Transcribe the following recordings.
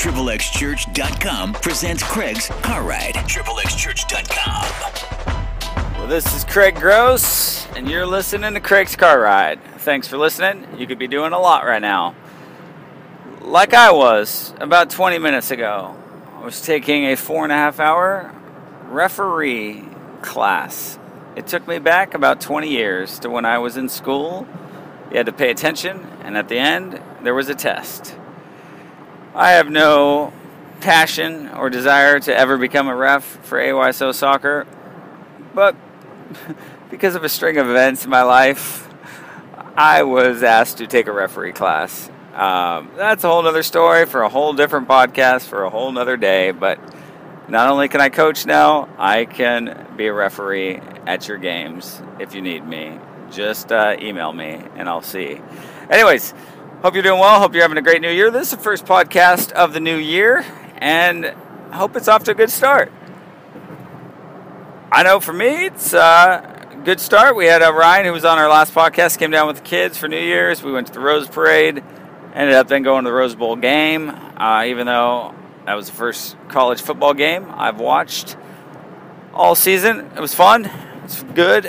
XXChurch.com presents Craig's Car Ride. XXChurch.com. Well, this is Craig Gross, and you're listening to Craig's Car Ride. Thanks for listening. You could be doing a lot right now. Like I was about 20 minutes ago, I was taking a 4.5-hour referee class. It took me back about 20 years to when I was in school. You had to pay attention, and at the end, there was a test. I have no passion or desire to ever become a ref for AYSO soccer, but because of a string of events in my life, I was asked to take a referee class. That's a whole other story for a whole different podcast for a whole other day, but not only can I coach now, I can be a referee at your games if you need me. Just email me and I'll see. Anyways, hope you're doing well. Hope you're having a great new year. This is the first podcast of the new year, and I hope it's off to a good start. I know for me, it's a good start. We had Ryan, who was on our last podcast, came down with the kids for New Year's. We went to the Rose Parade, ended up then going to the Rose Bowl game, even though that was the first college football game I've watched all season. It was fun. It's good.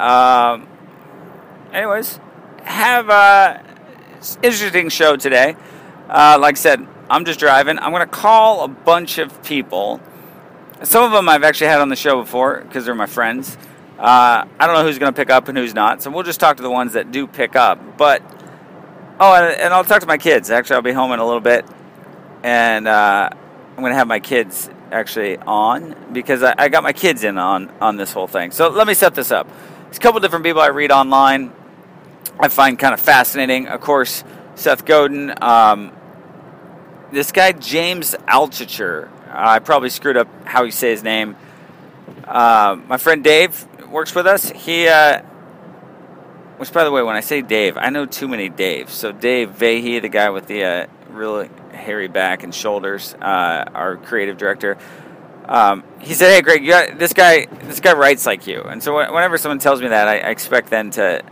Anyways, have an interesting show today. Like I said, I'm just driving. I'm going to call a bunch of people. Some of them I've actually had on the show before because they're my friends. I don't know who's going to pick up and who's not, so we'll just talk to the ones that do pick up. But and I'll talk to my kids. Actually, I'll be home in a little bit, and I'm going to have my kids actually on because I got my kids in on this whole thing. So let me set this up. There's a couple different people I read online I find kind of fascinating. Of course, Seth Godin. This guy, James Altucher. I probably screwed up how you say his name. My friend Dave works with us. He, which, by the way, when I say Dave, I know too many Daves. So Dave Vahey, the guy with the really hairy back and shoulders, our creative director. He said, "Hey, Greg, this guy writes like you." And so whenever someone tells me that, I expect them to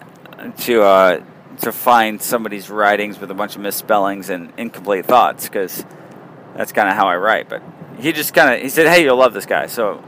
find somebody's writings with a bunch of misspellings and incomplete thoughts, because that's kind of how I write. But he said, "Hey, you'll love this guy." So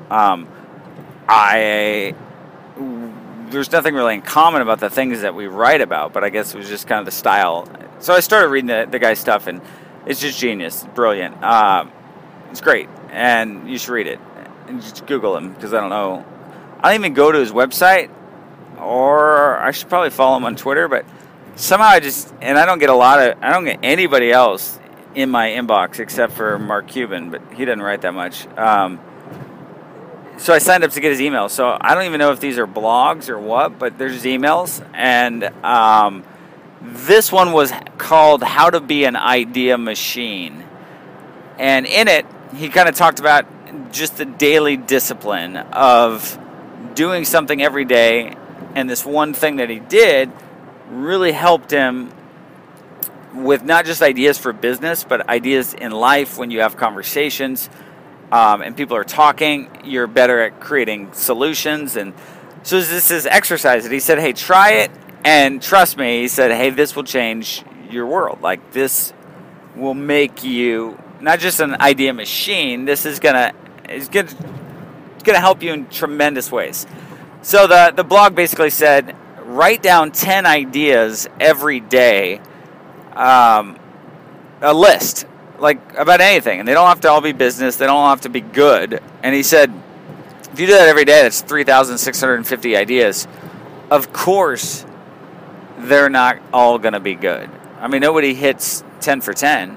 there's nothing really in common about the things that we write about, but I guess it was just kind of the style. So I started reading the guy's stuff, and it's just genius. It's brilliant. It's great, and you should read it. And just Google him, because I don't even go to his website, or I should probably follow him on Twitter, but somehow I don't get anybody else in my inbox except for Mark Cuban, but he doesn't write that much. So I signed up to get his email. So I don't even know if these are blogs or what, but there's emails. And this one was called How to Be an Idea Machine. And in it, he kind of talked about just the daily discipline of doing something every day. And this one thing that he did really helped him with not just ideas for business, but ideas in life. When you have conversations and people are talking, you're better at creating solutions. And so this is exercise that he said, "Hey, try it, and trust me," he said, "hey, this will change your world. Like, this will make you not just an idea machine. This is gonna help you in tremendous ways." So the blog basically said, write down 10 ideas every day, a list, like about anything. And they don't have to all be business. They don't have to be good. And he said, if you do that every day, that's 3,650 ideas. Of course, they're not all going to be good. I mean, nobody hits 10 for 10.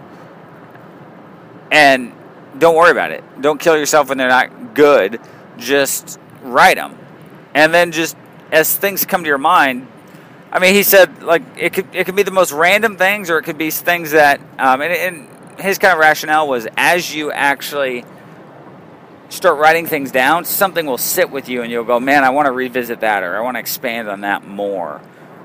And don't worry about it. Don't kill yourself when they're not good. Just write them. And then just as things come to your mind, I mean, he said, like, it could be the most random things, or it could be things that, and his kind of rationale was, as you actually start writing things down, something will sit with you, and you'll go, man, I want to revisit that, or I want to expand on that more.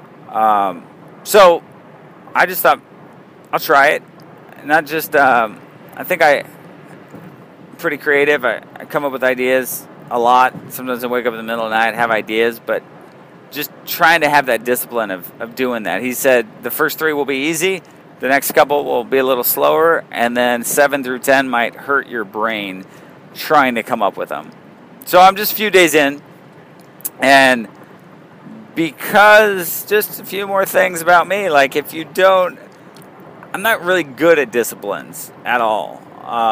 So I just thought, I'll try it. Not just, I think I'm pretty creative. I come up with ideas a lot. Sometimes I wake up in the middle of the night, have ideas, but just trying to have that discipline of doing that. He said the first 3 will be easy, The next couple will be a little slower, and then 7 through 10 might hurt your brain trying to come up with them. So I'm just a few days in, and because just a few more things about me, like if you don't, I'm not really good at disciplines at all.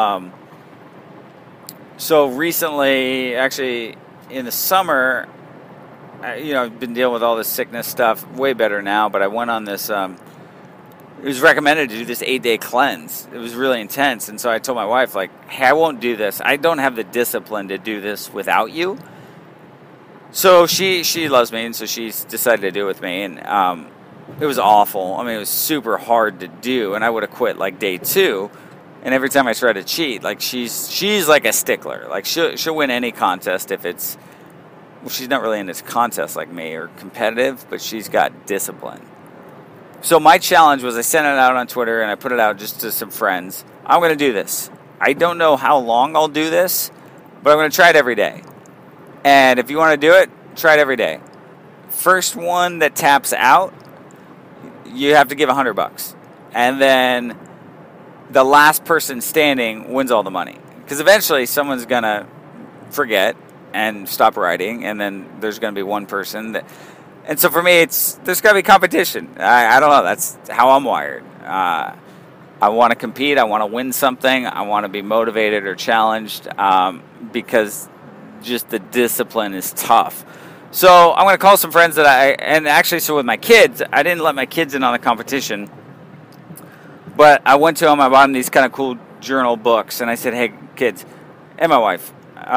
So recently, actually in the summer, I've been dealing with all this sickness stuff, way better now, but I went on this, it was recommended to do this 8-day cleanse. It was really intense, and so I told my wife, like, hey, I won't do this. I don't have the discipline to do this without you. So she loves me, and so she's decided to do it with me, and it was awful. I mean, it was super hard to do, and I would have quit like day 2. And every time I try to cheat, like she's like a stickler. Like she'll win any contest if it's. Well, she's not really in this contest like me or competitive, but she's got discipline. So my challenge was I sent it out on Twitter and I put it out just to some friends. I'm going to do this. I don't know how long I'll do this, but I'm going to try it every day. And if you want to do it, try it every day. First one that taps out, you have to give $100, and then the last person standing wins all the money. Because eventually someone's gonna forget and stop writing, and then there's gonna be one person that. And so for me, there's gotta be competition. I don't know. That's how I'm wired. I want to compete. I want to win something. I want to be motivated or challenged because just the discipline is tough. So I'm going to call some friends so with my kids, I didn't let my kids in on the competition, but I went to them, I bought them these kind of cool journal books, and I said, hey, kids, and my wife,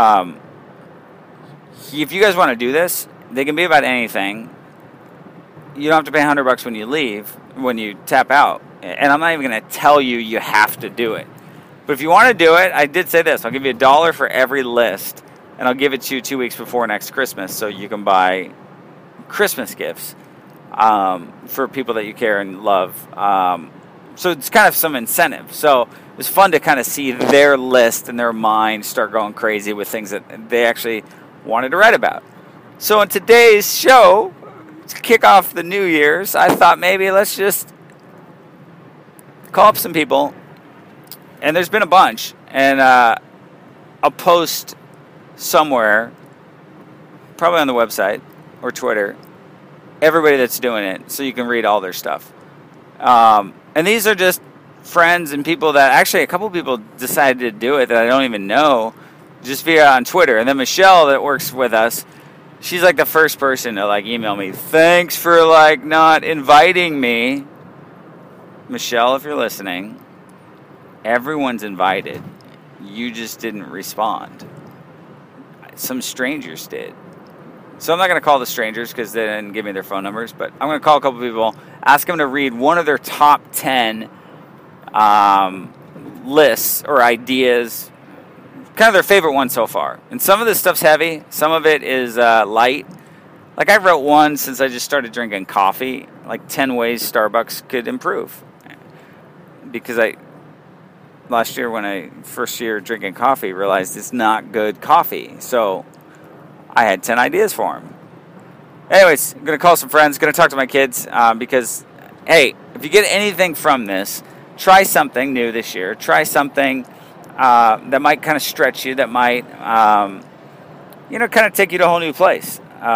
if you guys want to do this, they can be about anything. You don't have to pay $100 when you tap out, and I'm not even going to tell you have to do it. But if you want to do it, I did say this, I'll give you $1 for every list. And I'll give it to you 2 weeks before next Christmas so you can buy Christmas gifts for people that you care and love. So it's kind of some incentive. So it was fun to kind of see their list and their mind start going crazy with things that they actually wanted to write about. So in today's show, to kick off the New Year's, I thought maybe let's just call up some people. And there's been a bunch. And I'll post somewhere, probably on the website or Twitter, everybody that's doing it, so you can read all their stuff. And these are just friends and people that actually a couple people decided to do it that I don't even know, just via on Twitter. And then Michelle that works with us, she's like the first person to like email me, thanks for like not inviting me. Michelle, if you're listening, everyone's invited. You just didn't respond. Some strangers did. So I'm not going to call the strangers because they didn't give me their phone numbers, but I'm going to call a couple people, ask them to read one of their top 10 lists or ideas, kind of their favorite one so far. And some of this stuff's heavy. Some of it is light. Like I wrote one since I just started drinking coffee, like 10 ways Starbucks could improve. Because last year when I first year drinking coffee realized it's not good coffee. So I had 10 ideas for them. Anyways, I'm going to call some friends, going to talk to my kids because, hey, if you get anything from this, try something new this year. Try something that might kind of stretch you, that might, kind of take you to a whole new place.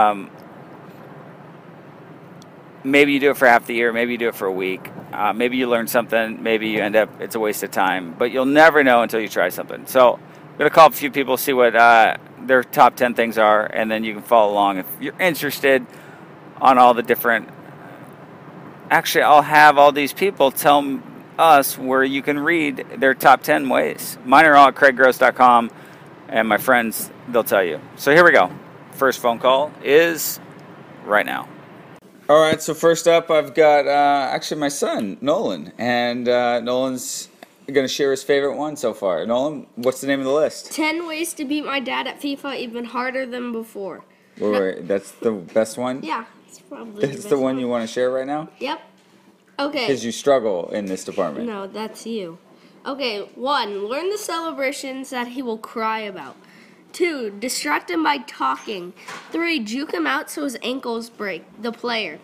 Maybe you do it for half the year. Maybe you do it for a week. Maybe you learn something. Maybe you end up, it's a waste of time. But you'll never know until you try something. So I'm going to call up a few people, see what their top 10 things are, and then you can follow along. If you're interested on all the different... Actually, I'll have all these people tell us where you can read their top 10 ways. Mine are all at craiggross.com, and my friends, they'll tell you. So here we go. First phone call is right now. All right, so first up, I've got actually my son, Nolan, and Nolan's going to share his favorite one so far. Nolan, what's the name of the list? 10 ways to beat my dad at FIFA even harder than before. Wait, that's the best one? Yeah, it's probably That's the one you want to share right now? Yep. Okay. Because you struggle in this department. No, that's you. Okay, 1, learn the celebrations that he will cry about. 2, distract him by talking. 3, juke him out so his ankles break, the player.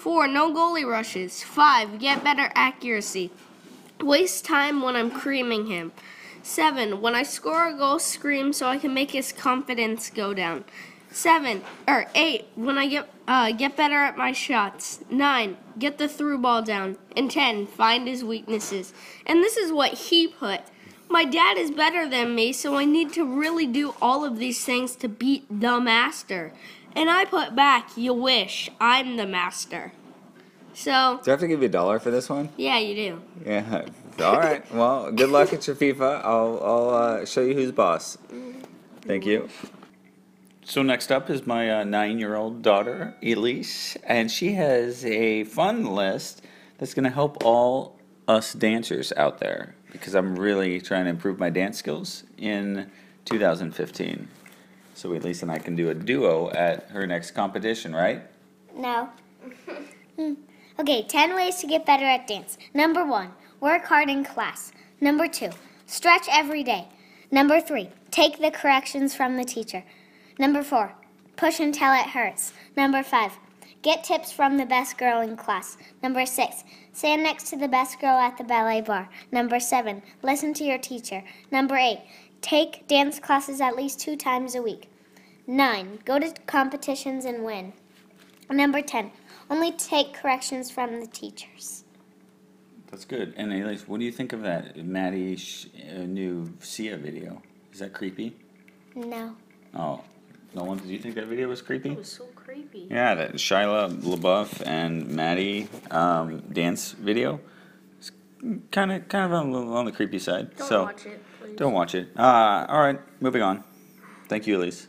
4. No goalie rushes. 5. Get better accuracy. Waste time when I'm creaming him. 7. When I score a goal, scream so I can make his confidence go down. 8. When I get better at my shots. 9. Get the through ball down. And 10. Find his weaknesses. And this is what he put. My dad is better than me, so I need to really do all of these things to beat the master. And I put back, you wish, I'm the master. So, Do I have to give you $1 for this one? yeah, you do. Yeah. All right. Well, good luck at your FIFA. I'll show you who's boss. Thank you. So next up is my 9-year-old daughter, Elise, and she has a fun list that's going to help all us dancers out there because I'm really trying to improve my dance skills in 2015. So Elise and I can do a duo at her next competition, right? No. Okay, 10 ways to get better at dance. Number 1, work hard in class. Number 2, stretch every day. Number 3, take the corrections from the teacher. Number 4, push until it hurts. Number 5, get tips from the best girl in class. Number 6, stand next to the best girl at the ballet bar. Number 7, listen to your teacher. Number 8, take dance classes at least 2 times a week. 9, go to competitions and win. Number 10, only take corrections from the teachers. That's good. And Elise, what do you think of that Maddie new Sia video? Is that creepy? No. Oh, no one. Did you think that video was creepy? It was so creepy. Yeah, that Shia LaBeouf and Maddie dance video. It's kind of on the creepy side. Don't watch it, please. Don't watch it. All right, moving on. Thank you, Elise.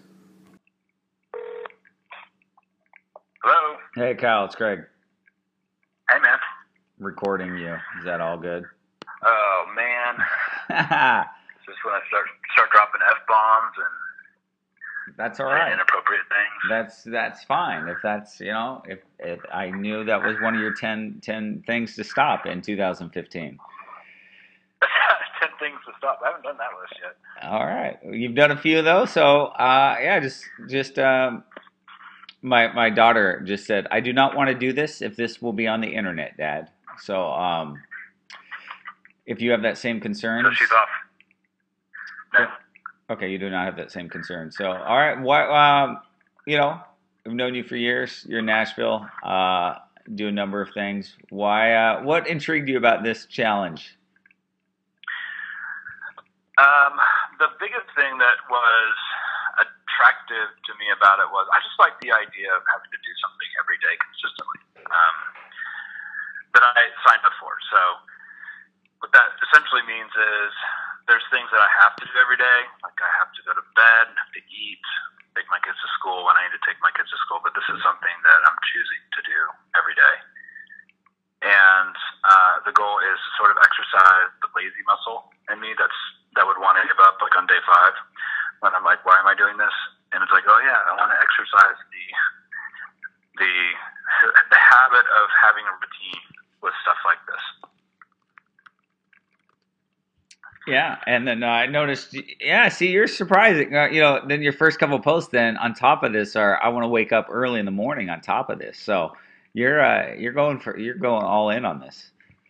Hello. Hey, Kyle, it's Greg. Hey, man. Recording you. Is that all good? Oh, man. Just when I start dropping F-bombs and That's all saying right. inappropriate things. That's fine. If that's if I knew that was one of your 10 things to stop in 2015. 10 things to stop. I haven't done that list yet. All right, you've done a few of those, so yeah, just my daughter just said, I do not want to do this if this will be on the internet, Dad. So if you have that same concern, So she's off. No. Okay, you do not have that same concern. So all right, what I've known you for years. You're in Nashville, do a number of things. Why? What intrigued you about this challenge? The biggest thing that was attractive to me about it was I just like the idea of having to do something every day consistently that I signed up for. So what that essentially means is there's things that I have to do every day, like I have to go to bed, have to eat, take my kids to school when I need to take my kids to school, but this is something that I'm choosing to do every day. And the goal is to sort of exercise the lazy muscle in me that would want to give up like on day 5 when I'm like, why am I doing this? And it's like, oh yeah, I want to exercise the habit of having a routine with stuff like this. Yeah, and then I noticed. Yeah, see, you're surprising. Then your first couple posts, then on top of this, are I want to wake up early in the morning. On top of this, so you're going all in on this.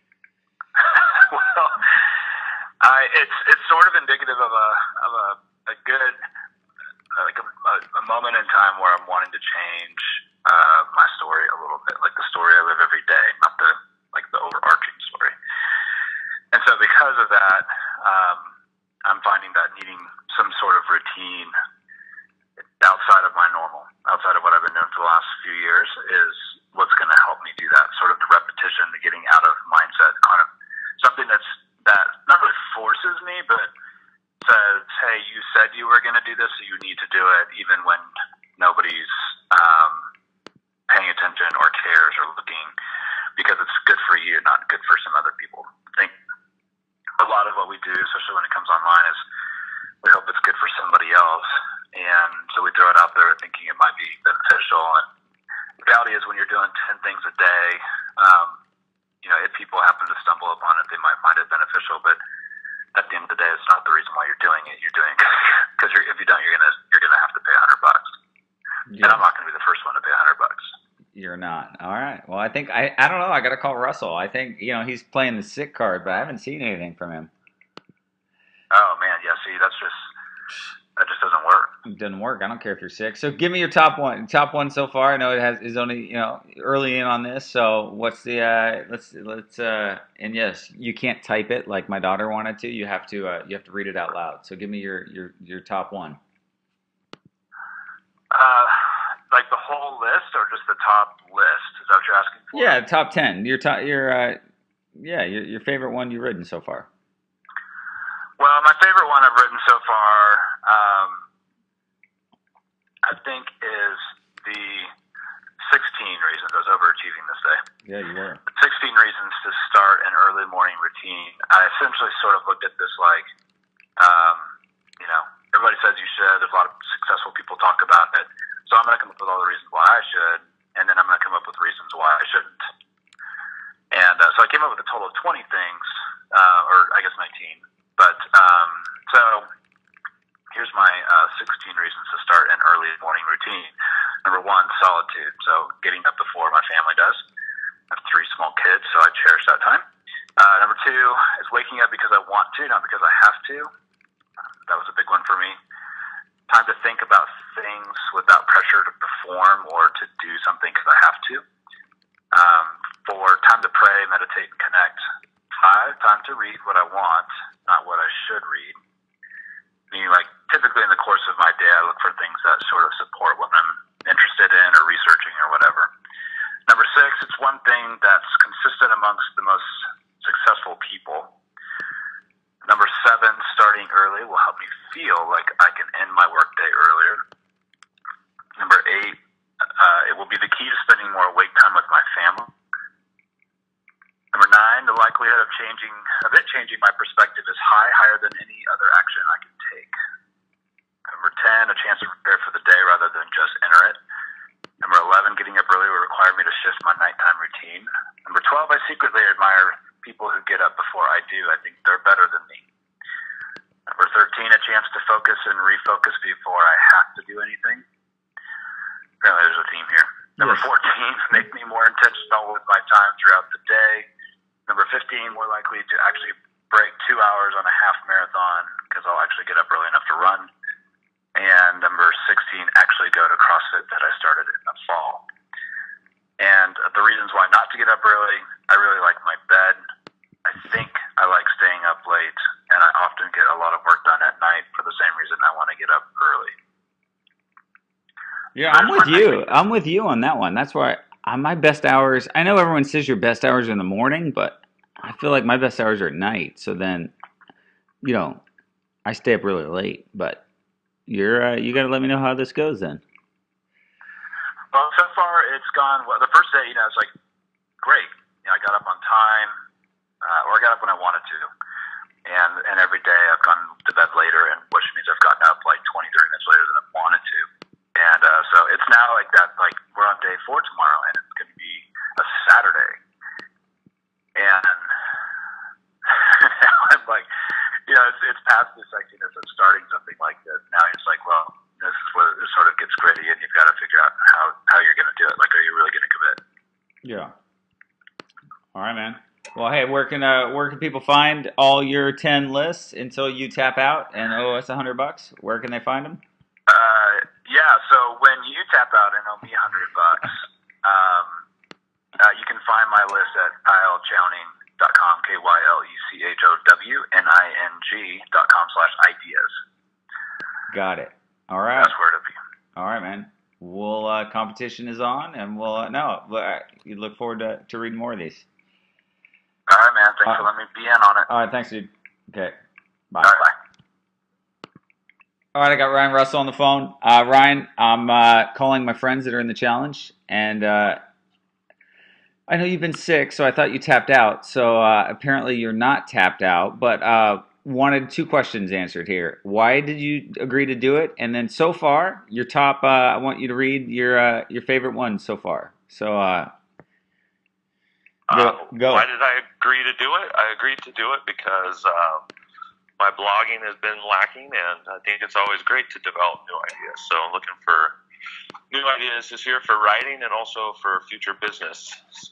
Well, it's sort of indicative of a good a moment in time where I'm wanting to change my story a little bit, like the story I live every day, not the overarching story. And so because of that, I'm finding that needing some sort of routine outside of my normal, outside of what I've been doing for the last few years, is what's going to help me do that. Sort of the repetition, the getting out of mindset, kind of something that not really forces me, but says, hey, you said you were going to do this, so you need to do it, even when nobody's paying attention or cares or looking, because it's good for you, not good for some other people. I think a lot of what we do, especially when it comes online, is we hope it's good for somebody else, and so we throw it out there thinking it might be beneficial. And the reality is, when you're doing 10 things a day, if people happen to stumble upon it, they might find it beneficial, but at the end of the day, it's not the reason why you're doing it. You're doing it because if you don't, you're gonna have to pay $100. Yeah. And I'm not gonna be the first one to pay $100. You're not. All right. Well, I think I don't know. I got to call Russell. I think he's playing the sick card, but I haven't seen anything from him. Oh man, yeah. See, that just doesn't work. It doesn't work. I don't care if you're sick. So give me your top one. Top one so far. I know is only early in on this. So what's the let's and yes, you can't type it like my daughter wanted to. You have to read it out loud. So give me your top one. Like the whole list or just the top list? Is that what you're asking for? Yeah, top 10. Your favorite one you've written so far. Well, my favorite one I've written so far, I think, is the 16 reasons. I was overachieving this day. Yeah, you were. 16 reasons to start an early morning routine. I essentially sort of looked at this like, everybody says you should. There's a lot of successful people talk about it. So I'm going to come up with all the reasons why I should, and then I'm going to come up with reasons why I shouldn't. And so I came up with a total of 20 things, or I guess 19. But so here's my 16 reasons to start an early morning routine. Number one, solitude. So getting up before my family does. I have 3 small kids, so I cherish that time. Number two is waking up because I want to, not because I have to. That was a big one for me. Time to think about things without pressure to perform or to do something because I have to. 4, time to pray, meditate, and connect. 5, time to read what I want, not what I should read. Meaning, like, typically in the course of my day, I look for things that sort of support what I'm interested in or researching or whatever. Number 6, it's one thing that's consistent amongst the most successful people. Number 7, starting early will help me feel like I can end my workday earlier. Number 8, it will be the key to spending more awake time with my family. Number 9, the likelihood of changing my perspective is higher than any other action I can take. Number 10, a chance to prepare for the day rather than just enter it. Number 11, getting up early will require me to shift my nighttime routine. Number 12, I secretly admire people who get up before I do. I think they're better than me. Number 13, a chance to focus and refocus before I have to do anything. Apparently there's a theme here. Number 14, make me more intentional with my time throughout the day. Number 15, more likely to actually break 2 hours on a half marathon because I'll actually get up early enough to run. And number 16, actually go to CrossFit that I started in the fall. And the reasons why not to get up early, I really like my bed. I think I like staying up late, and I often get a lot of work done at night for the same reason I want to get up early. Yeah, I'm with you. I'm with you on that one. That's why my best hours, I know everyone says your best hours are in the morning, but I feel like my best hours are at night. So then, I stay up really late, but you got to let me know how this goes then. Well, so far it's gone well. The first day, it's like great. I got up on time, or I got up when I wanted to. And every day I've gone to bed later, and which means I've gotten up like 20, 30 minutes later than I wanted to. And so it's now like that, like we're on day 4 tomorrow, and it's going to be a Saturday. And now I'm like, it's past the sexiness of starting something like this. Now it's like, well, this is where it sort of gets gritty, and you've got to figure out how you're going to do it. Like, are you really going to commit? Yeah. All right, man. Well, hey, where can people find all your 10 lists until you tap out and owe us $100? Where can they find them? Yeah, so when you tap out and owe me $100, you can find my list at kylechowning.com, KYLECHOWNING.com/ideas. Got it. All right. That's where to be. All right, man. We'll competition is on, and you look forward to reading more of these. All right, man. Thanks for letting me be in on it. All right, thanks, dude. Okay. Bye. All right, bye. All right, I got Ryan Russell on the phone. Ryan, I'm calling my friends that are in the challenge, and I know you've been sick, so I thought you tapped out. So apparently you're not tapped out, but wanted 2 questions answered here. Why did you agree to do it? And then so far, your top. I want you to read your favorite one so far. So go. Why did I agree to do it? I agreed to do it because my blogging has been lacking, and I think it's always great to develop new ideas. So I'm looking for new ideas this year for writing and also for future business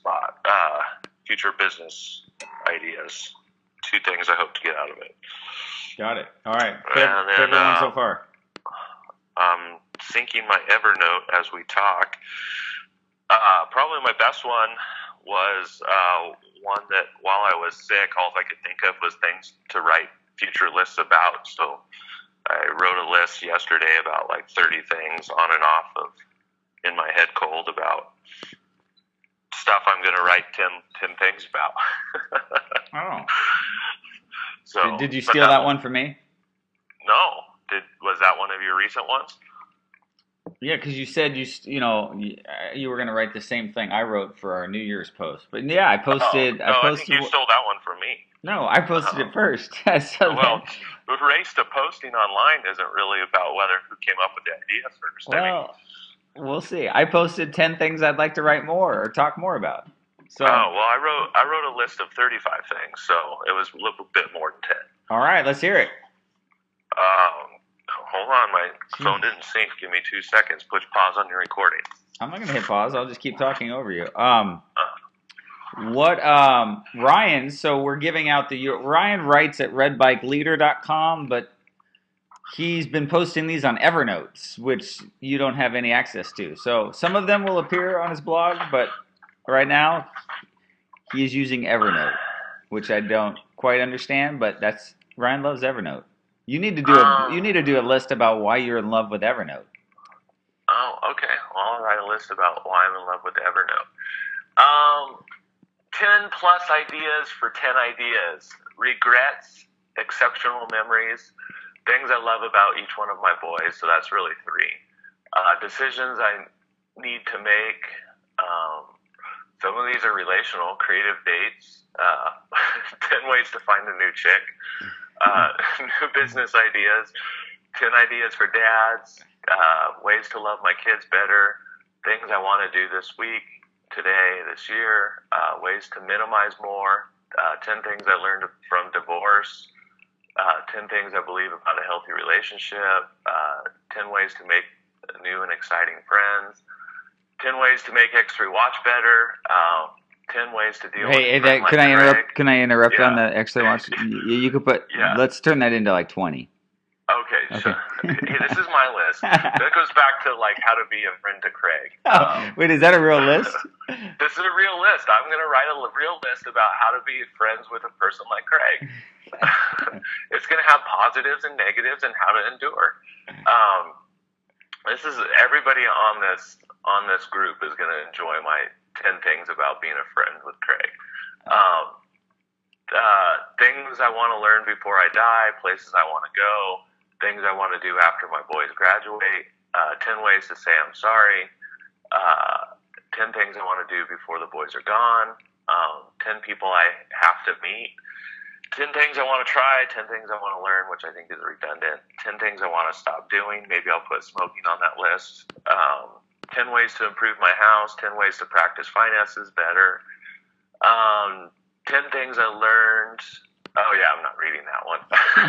ideas. 2 things I hope to get out of it. Got it. All right. And then, Favorite one so far? I'm syncing my Evernote as we talk. Probably my best one was one that while I was sick, all I could think of was things to write future lists about. So I wrote a list yesterday about like 30 things on and off of in my head cold about stuff I'm going to write 10 things about. Oh. So Did you steal that one from me? No. Was that one of your recent ones? Yeah, because you said you were going to write the same thing I wrote for our New Year's post. But yeah, I posted. I think you stole that one from me. No, I posted it first. Well, the race to posting online isn't really about who came up with the idea first. Well, we'll see. I posted 10 things I'd like to write more or talk more about. So. I wrote a list of 35 things, so it was a little bit more than 10. All right, let's hear it. Hold on, my phone didn't sync. Give me 2 seconds. Push pause on your recording. I'm not gonna hit pause. I'll just keep talking over you. Ryan? So we're giving out Ryan writes at redbikeleader.com, but he's been posting these on Evernote, which you don't have any access to. So some of them will appear on his blog, but right now he is using Evernote, which I don't quite understand. But Ryan loves Evernote. You need to do a list about why you're in love with Evernote. Oh, okay. Well, I'll write a list about why I'm in love with Evernote. 10 plus ideas for 10 ideas. Regrets, exceptional memories, things I love about each one of my boys. So that's really 3. Decisions I need to make. Some of these are relational, creative dates. 10 ways to find a new chick. New business ideas, 10 ideas for dads, ways to love my kids better, things I want to do this week, today, this year, ways to minimize more, 10 things I learned from divorce, 10 things I believe about a healthy relationship, 10 ways to make new and exciting friends, 10 ways to make X3 watch better, 10 ways to deal with Can I interrupt on the X3 watch? You could put. Yeah. Let's turn that into like 20. Okay. So, hey, this is my list. That goes back to like how to be a friend to Craig. Wait, is that a real list? This is a real list. I'm going to write a real list about how to be friends with a person like Craig. It's going to have positives and negatives and how to endure. This is everybody on this group is going to enjoy my 10 things about being a friend with Craig. Things I want to learn before I die, places I want to go, things I want to do after my boys graduate, 10 ways to say I'm sorry, 10 things I want to do before the boys are gone, 10 people I have to meet, 10 things I want to try, 10 things I want to learn, which I think is redundant, 10 things I want to stop doing, maybe I'll put smoking on that list, 10 ways to improve my house, 10 ways to practice finances better, 10 things I learned. Oh, yeah, I'm not reading that one.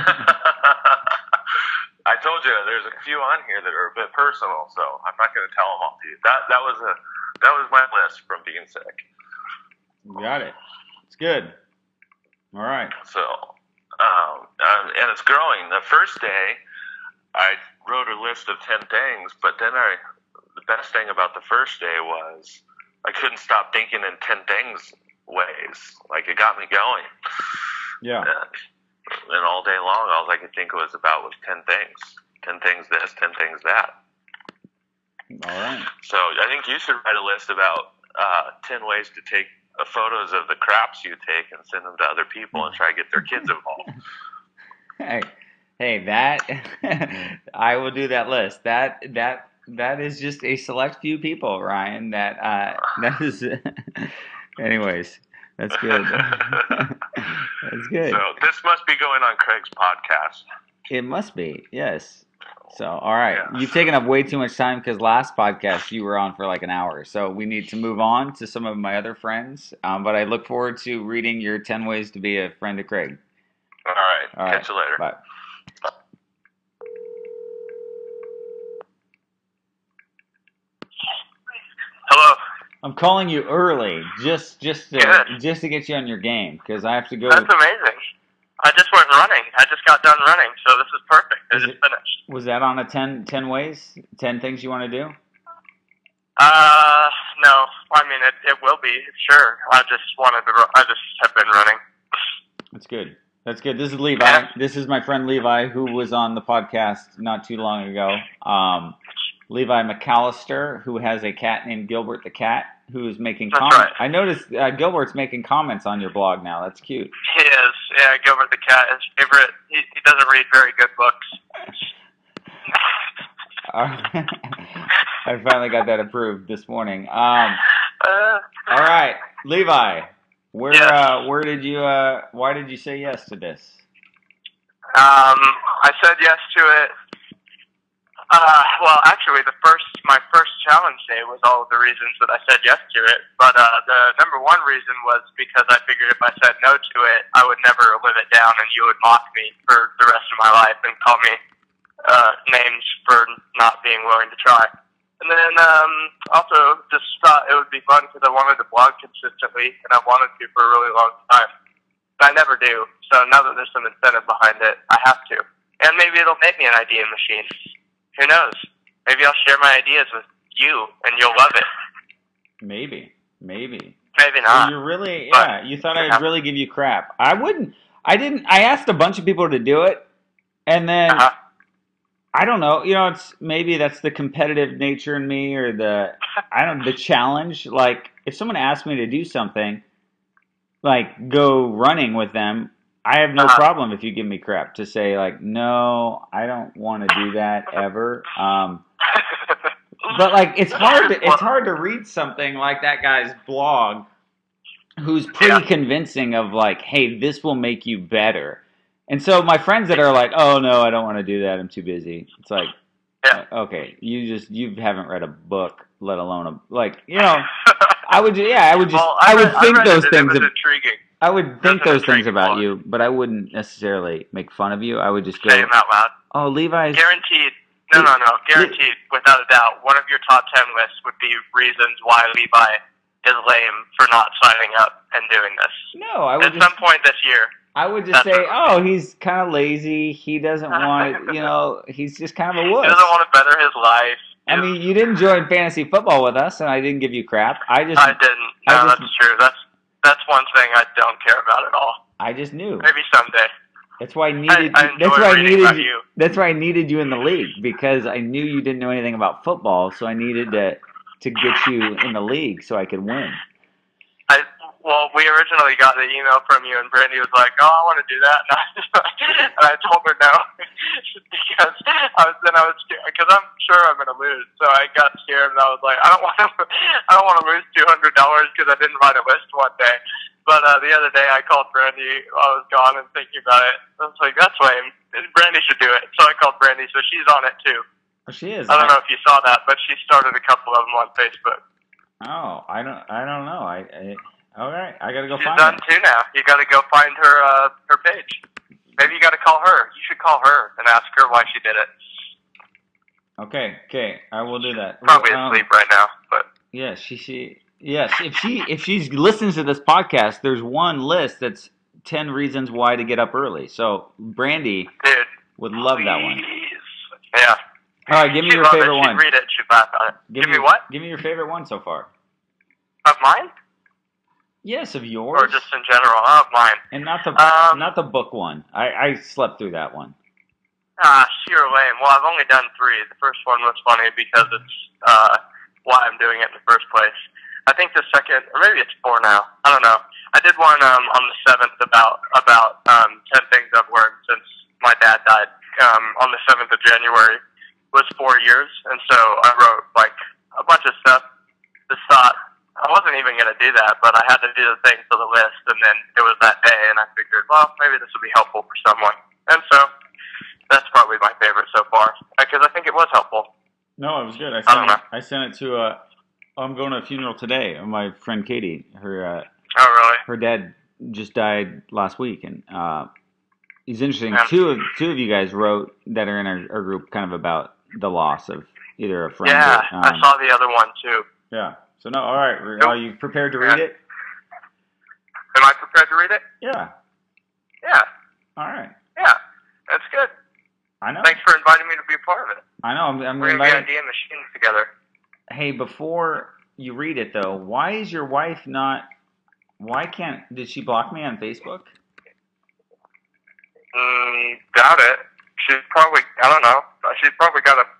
I told you there's a few on here that are a bit personal, so I'm not going to tell them all to you. That was my list from being sick. Got it. It's good. All right. So, and it's growing. The first day, I wrote a list of 10 things, but then the best thing about the first day was I couldn't stop thinking in 10 things ways. Like, it got me going. Yeah. And all day long, all I could think was about was 10 things. 10 things this, 10 things that. All right. So I think you should write a list about 10 ways to take photos of the craps you take and send them to other people and try to get their kids involved. Hey, that I will do that list. That is just a select few people, Ryan. That is. Anyways, that's good. That's good. So this must be going on Craig's podcast. It must be, yes. So, all right. Yeah. You've taken up way too much time because last podcast you were on for like an hour. So we need to move on to some of my other friends. But I look forward to reading your 10 ways to be a friend of Craig. All right. Catch you later. Bye. I'm calling you early, just to Good. get you on your game, because I have to go. That's amazing. I just went running. I just got done running, so this is perfect. I just finished. Was that on a 10 ways, 10 things you want to do? No. I mean, it will be, sure. I just have been running. That's good. That's good. This is Levi. Yeah. This is my friend Levi, who was on the podcast not too long ago. Levi McAllister, who has a cat named Gilbert the Cat, who is making comments. Right. I noticed Gilbert's making comments on your blog now. That's cute. He is. Yeah, Gilbert the Cat is favorite. He doesn't read very good books. I finally got that approved this morning. All right, Levi, why did you say yes to this? I said yes to it. Well, actually, my first challenge day was all of the reasons that I said yes to it. But the number one reason was because I figured if I said no to it, I would never live it down, and you would mock me for the rest of my life and call me names for not being willing to try. And then also just thought it would be fun because I wanted to blog consistently, and I wanted to for a really long time. But I never do. So now that there's some incentive behind it, I have to. And maybe it'll make me an idea machine. Who knows? Maybe I'll share my ideas with you, and you'll love it. Maybe. Maybe not. You're really, yeah. You thought I'd really give you crap. I wouldn't. I didn't. I asked a bunch of people to do it, and then I don't know. You know, it's maybe that's the competitive nature in me, or the challenge. Like if someone asked me to do something, like go running with them, I have no problem if you give me crap to say like, no, I don't want to do that ever. But like it's hard to read something like that guy's blog who's pretty convincing of like, hey, this will make you better. And so my friends that are like, oh no, I don't want to do that, I'm too busy. It's like, okay, you haven't read a book, let alone I would think those things. Intriguing. I would think those things about you, but I wouldn't necessarily make fun of you. I would just go, say them out loud. Oh, Levi's Guaranteed. No. Guaranteed, without a doubt, one of your top 10 lists would be reasons why Levi is lame for not signing up and doing this. No, I would at some point this year. I would just say, oh, he's kind of lazy. He doesn't want to, he's just kind of a wuss. He doesn't want to better his life. I mean, you didn't join fantasy football with us, and I didn't give you crap. I didn't. No, that's true. That's one thing I don't care about at all. I just knew. Maybe someday. That's why I needed. That's why I needed you in the league, because I knew you didn't know anything about football, so I needed to get you in the league so I could win. Well, we originally got the email from you, and Brandy was like, "Oh, I want to do that," and I told her no because I was scared, because I'm sure I'm going to lose. So I got scared, and I was like, "I don't want to lose $200 because I didn't write a list one day." But the other day, I called Brandy. I was gone and thinking about it. I was like, "That's lame. Brandy should do it." So I called Brandy, so she's on it too. Oh, she is. I don't know if you saw that, but she started a couple of them on Facebook. Oh, I don't know. All right, I gotta go find her. She's done too now. You gotta go find her page. Maybe you gotta call her. You should call her and ask her why she did it. Okay, I will do that. Probably asleep right now, but yeah, yes, if she listens to this podcast, there's one list that's 10 reasons why to get up early. So Brandy would love that one. Yeah. All right, give me your favorite one. She'd read it. She'd laugh at it. Give me what? Give me your favorite one so far. Of mine? Yes, of yours. Or just in general, of mine. And not the book one. I slept through that one. Sheer lame. Well, I've only done 3. The first one was funny because it's why I'm doing it in the first place. I think the second, or maybe it's 4 now. I don't know. I did one on the 7th about 10 things I've learned since my dad died. On the 7th of January was 4 years, and so I wrote like a bunch of stuff. Just thought I wasn't even going to do that, but I had to do the thing for the list, and then it was that day, and I figured, well, maybe this will be helpful for someone. And so that's probably my favorite so far, because I think it was helpful. No, it was good. I sent it to I'm going to a funeral today of my friend Katie. Oh, really? Her dad just died last week, and it's interesting. Yeah. Two of you guys wrote that are in our group kind of about the loss of either a friend. Yeah, I saw the other one too. Yeah. So no, all right. Are you prepared to read it? Am I prepared to read it? Yeah. Yeah. All right. Yeah. That's good. I know. Thanks for inviting me to be a part of it. I know. I'm We're gonna be idea machines together. Hey, before you read it though, why is your wife not? Why can't? Did she block me on Facebook? Doubt it. She's probably. I don't know. She's probably got a.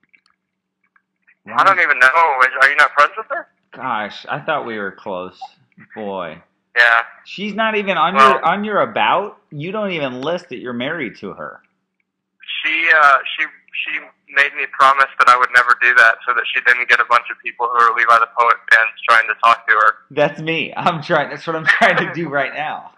I don't even know. Are you not friends with her? Gosh, I thought we were close. Boy. Yeah. She's not even on your about. You don't even list that you're married to her. She made me promise that I would never do that, so that she didn't get a bunch of people who are Levi the Poet fans trying to talk to her. That's me. That's what I'm trying to do right now.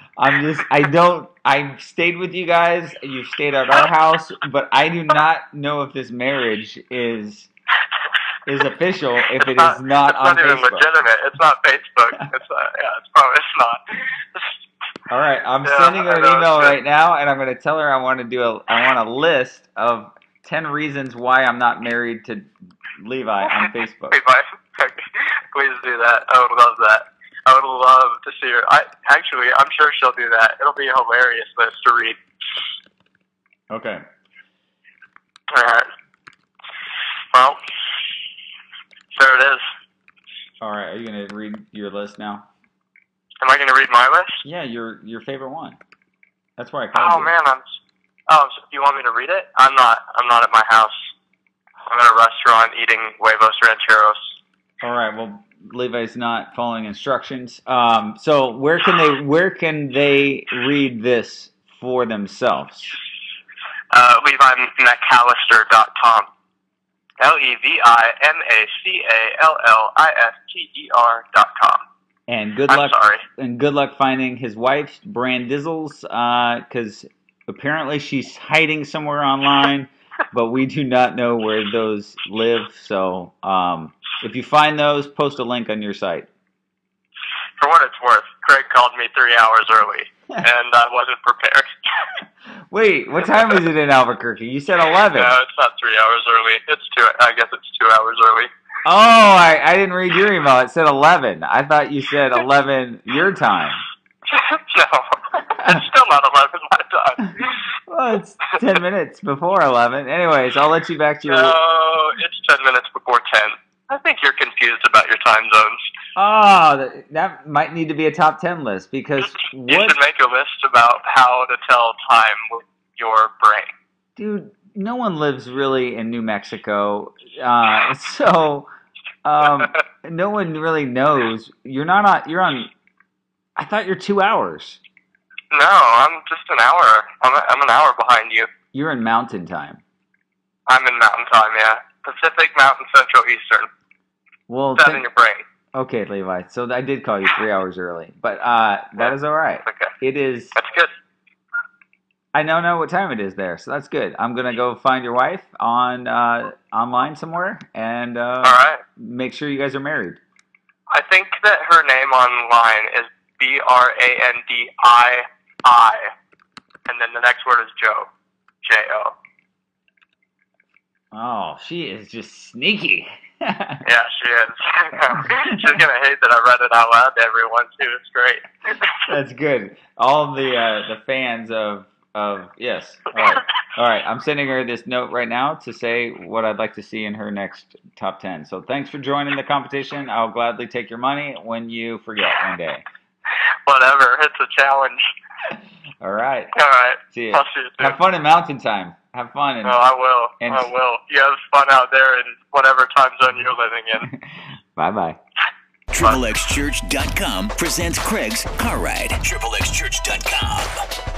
I stayed with you guys. You've stayed at our house, but I do not know if this marriage is official if it is not on Facebook. It's not even legitimate. It's not Facebook. It's not. All right, I'm sending her an email right now, and I'm going to tell her I want a list of 10 reasons why I'm not married to Levi on Facebook. Levi, please do that. I would love that. I would love to see her. I'm sure she'll do that. It'll be a hilarious list to read. Okay. All right. Well, there it is. All right, are you going to read your list now? Am I going to read my list? Yeah, your favorite one. That's why I called you. Oh man, so you want me to read it? I'm not at my house. I'm at a restaurant eating huevos rancheros. All right. Well, Levi's not following instructions. So where can they read this for themselves? LeviMcAllister.com. LeviMacallister.com. And good luck. And good luck finding his wife, Brandizzles, because apparently she's hiding somewhere online, but we do not know where those live. So if you find those, post a link on your site. For what it's worth, Craig called me 3 hours early, and I wasn't prepared. Wait, what time is it in Albuquerque? You said 11. No, it's not 3 hours early. I guess it's 2 hours early. Oh, I didn't read your email. It said 11. I thought you said 11 your time. No, it's still not 11 my time. Well, it's 10 minutes before 11. Anyways, I'll let you back to your... No, it's 10 minutes before 10. I think you're confused about your time zones. Oh, that might need to be a top 10 list, because You should make a list about how to tell time with your brain. Dude, no one lives really in New Mexico, so no one really knows. You're on. I thought you're 2 hours. No, I'm just an hour. I'm an hour behind you. You're in Mountain Time. I'm in Mountain Time, yeah. Pacific, Mountain, Central, Eastern. Well, that's in your brain. Okay, Levi. So I did call you 3 hours early, but that is all right. Okay. It is. That's good. I don't know what time it is there, so that's good. I'm gonna go find your wife on online somewhere, and all right. Make sure you guys are married. I think that her name online is Brandii, and then the next word is Joe, J-O. Oh, she is just sneaky. Yeah, she is. She's gonna hate that I read it out loud to everyone too. It's great. That's good. All the fans of yes. All right. I'm sending her this note right now to say what I'd like to see in her next top 10. So thanks for joining the competition. I'll gladly take your money when you forget one day. Whatever. It's a challenge. All right. All right. See you. I'll see you soon. Have fun in Mountain Time. Have fun. I will. I will. You have fun out there in whatever time zone you're living in. Bye-bye. XXXchurch.com presents Craig's Car Ride. XXXchurch.com.